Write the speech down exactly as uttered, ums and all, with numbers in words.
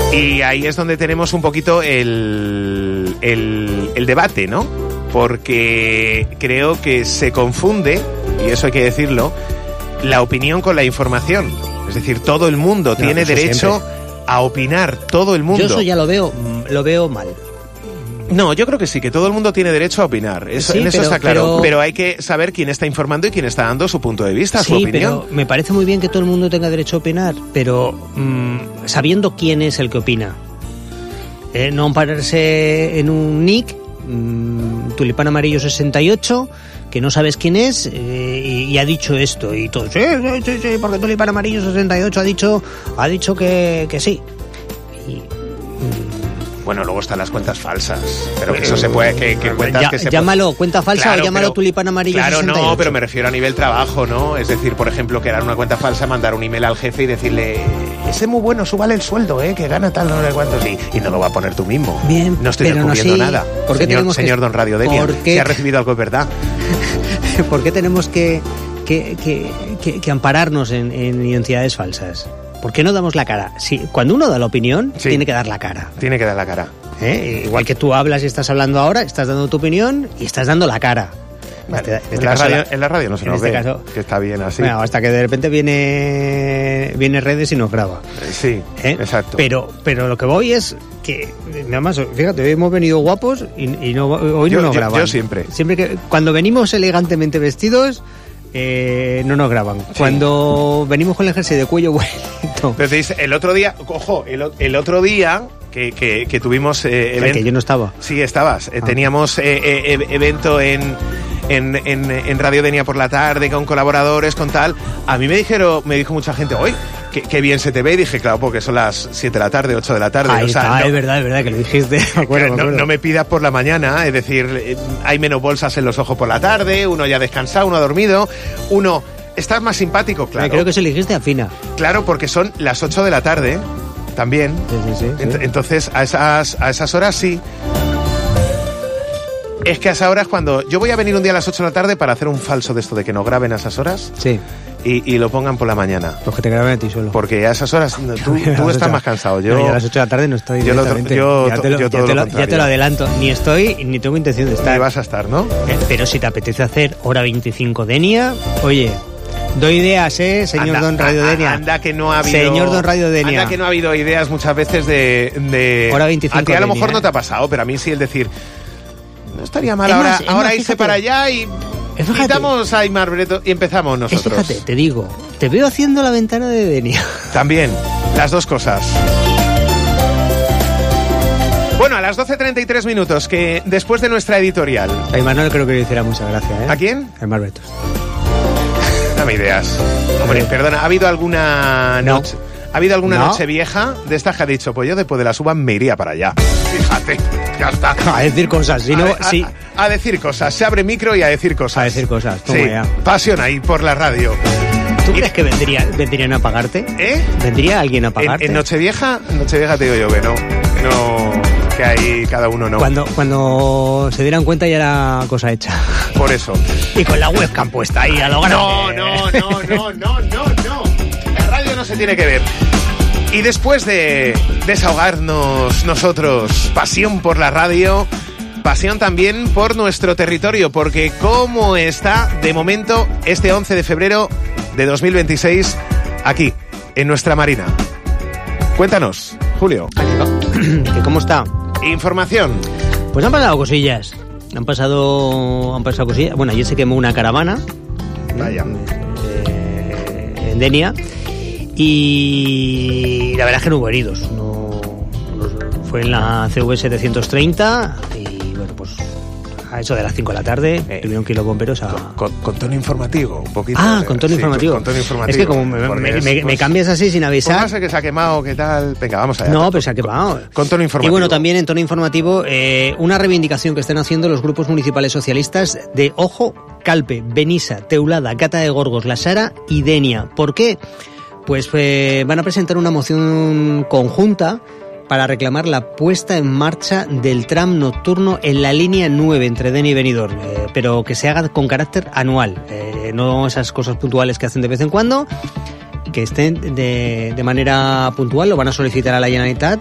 Y ahí es donde tenemos un poquito el, el, el debate, ¿no? Porque creo que se confunde, y eso hay que decirlo, la opinión con la información. Es decir, todo el mundo no, tiene derecho siempre. a opinar, todo el mundo. Yo eso ya lo veo, lo veo mal. No, yo creo que sí, que todo el mundo tiene derecho a opinar. Eso, sí, en eso pero, está claro. Pero... pero hay que saber quién está informando y quién está dando su punto de vista, sí, su opinión. Pero me parece muy bien que todo el mundo tenga derecho a opinar, pero mmm, sabiendo quién es el que opina. Eh, no ampararse en un nick, mmm, Tulipán Amarillo sesenta y ocho, que no sabes quién es, eh, y, y ha dicho esto, y todo, sí, sí, sí, sí, porque Tulipán Amarillo sesenta y ocho ha dicho, ha dicho que, que sí. Y, mmm, Bueno, luego están las cuentas falsas, pero que eso se puede, que, que cuentas ya, que se llámalo puede... cuenta falsa claro, o llámalo pero, Tulipán Amarillo Claro, sesenta y ocho. No, pero me refiero a nivel trabajo, ¿no? Es decir, por ejemplo, crear una cuenta falsa, mandar un email al jefe y decirle, ese es muy bueno, súbale el sueldo, ¿eh? Que gana tal, no sé cuántos, y, y no lo va a poner tú mismo. Bien, no estoy pero descubriendo no, sí. nada. ¿Por qué señor, tenemos señor que... Don Radio Denia, si ha recibido algo es verdad. ¿Por qué tenemos que, que, que, que, que ampararnos en, en identidades falsas? ¿Por qué no damos la cara? Si, cuando uno da la opinión, sí. tiene que dar la cara. Tiene que dar la cara. ¿Eh? Igual que tú hablas y estás hablando ahora, estás dando tu opinión y estás dando la cara. Vale. En, este, en, la radio, la, en la radio no se nos este ve, caso, que está bien así. Bueno, hasta que de repente viene viene redes y nos graba. Sí, ¿Eh? exacto. Pero pero lo que voy es que, nada más, fíjate, hoy hemos venido guapos y, y no, hoy yo, no nos yo, graban. Yo siempre. Siempre que cuando venimos elegantemente vestidos... Eh, no nos graban. Sí. Cuando venimos con el jersey de cuello vuelto. Entonces, el otro día, ojo, el, el otro día que, que, que tuvimos eh, evento. Que yo no estaba. Sí, estabas. Ah. Teníamos eh, eh, evento en, en, en, en Radio Denia por la tarde, con colaboradores, con tal. A mí me dijeron, me dijo mucha gente, hoy qué, qué bien se te ve. Y dije, claro, porque son las siete de la tarde, ocho de la tarde. Ahí o sea, está, no, es verdad, es verdad que lo dijiste. Me acuerdo, no, me acuerdo. no me pidas por la mañana, es decir, hay menos bolsas en los ojos por la tarde, uno ya descansado, uno ha dormido, uno... ¿Estás más simpático? Claro. Creo que se le dijiste a Fina. Claro, porque son las ocho de la tarde, también. Sí, sí, sí, Ent- sí. Entonces, a esas, a esas horas sí. Es que a esas horas cuando... Yo voy a venir un día a las ocho de la tarde para hacer un falso de esto de que nos graben a esas horas. Sí. Y, y lo pongan por la mañana. Pues que te graben a ti solo. Porque a esas horas tú, tú estás más cansado. Yo, no, yo a las ocho de la tarde no estoy yo directamente. Lo, yo, ya, te lo, yo ya, te lo, ya te lo adelanto. Ni estoy, ni tengo intención de estar. Ni vas a estar, ¿no? Eh, pero si te apetece hacer hora veinticinco Denia, oye... Doy ideas, ¿eh, señor anda, Don Radio Denia? Anda que no ha habido... Señor Don Radio Denia. Anda que no ha habido ideas muchas veces de... de hora veinticinco a ti a lo Denia, mejor ¿eh? no te ha pasado, pero a mí sí el decir... No estaría mal es ahora, más, ahora más, irse fíjate, para allá y... Quitamos a Aymar Breto y empezamos nosotros. Es, fíjate, te digo, te veo haciendo la ventana de Denia. También, las dos cosas. Bueno, a las doce treinta y tres minutos, que después de nuestra editorial... A Aymar no creo que le hiciera mucha gracia, ¿eh? ¿A quién? A Aymar Breto. Dame ideas. Hombre, perdona, ¿ha habido alguna no. noche? ¿Ha habido alguna no. noche vieja de estas que ha dicho, pues yo después de la suba me iría para allá? Fíjate, ya está. A decir cosas, si no, a, sí. a, a decir cosas, se abre micro y a decir cosas. A decir cosas, toma sí, ya. Pasión ahí por la radio. ¿Tú y... crees que vendría, vendrían a pagarte? ¿Eh? ¿Vendría alguien a pagarte? En, en Nochevieja, Nochevieja te digo yo que no, que no, que ahí cada uno no. Cuando, cuando se dieran cuenta ya era cosa hecha. Por eso. Y con la webcam puesta ahí a lo grande. No, no, no, no, no, no, no. La radio no se tiene que ver. Y después de desahogarnos nosotros, pasión por la radio, pasión también por nuestro territorio, porque cómo está de momento este once de febrero de dos mil veintiséis aquí, en nuestra Marina. Cuéntanos, Julio. ¿Que cómo está? Información. Pues han pasado cosillas. Han pasado, han pasado cosillas. Bueno, ayer se quemó una caravana. Vaya. Eh, en Denia. Y la verdad es que no hubo heridos. No, no, fue en la C V setecientos treinta y bueno, pues a eso de las cinco de la tarde eh, tuvieron que ir los bomberos a... Con, con, con tono informativo, un poquito. Ah, con tono, sí, informativo. Con, con tono informativo. Es que como me, me, es, me, pues, me cambias así sin avisar... Pues no sé que se ha quemado, ¿qué tal? Venga, vamos allá. No, pero se ha quemado. Con, con tono informativo. Y bueno, también en tono informativo, eh, una reivindicación que están haciendo los grupos municipales socialistas de Ojo, Calpe, Benissa, Teulada, Gata de Gorgos, La Sara y Denia. ¿Por qué? Pues eh, van a presentar una moción conjunta para reclamar la puesta en marcha del tram nocturno en la línea nueve entre Denia y Benidorm, eh, pero que se haga con carácter anual, eh, no esas cosas puntuales que hacen de vez en cuando, que estén de, de manera puntual. Lo van a solicitar a la Generalitat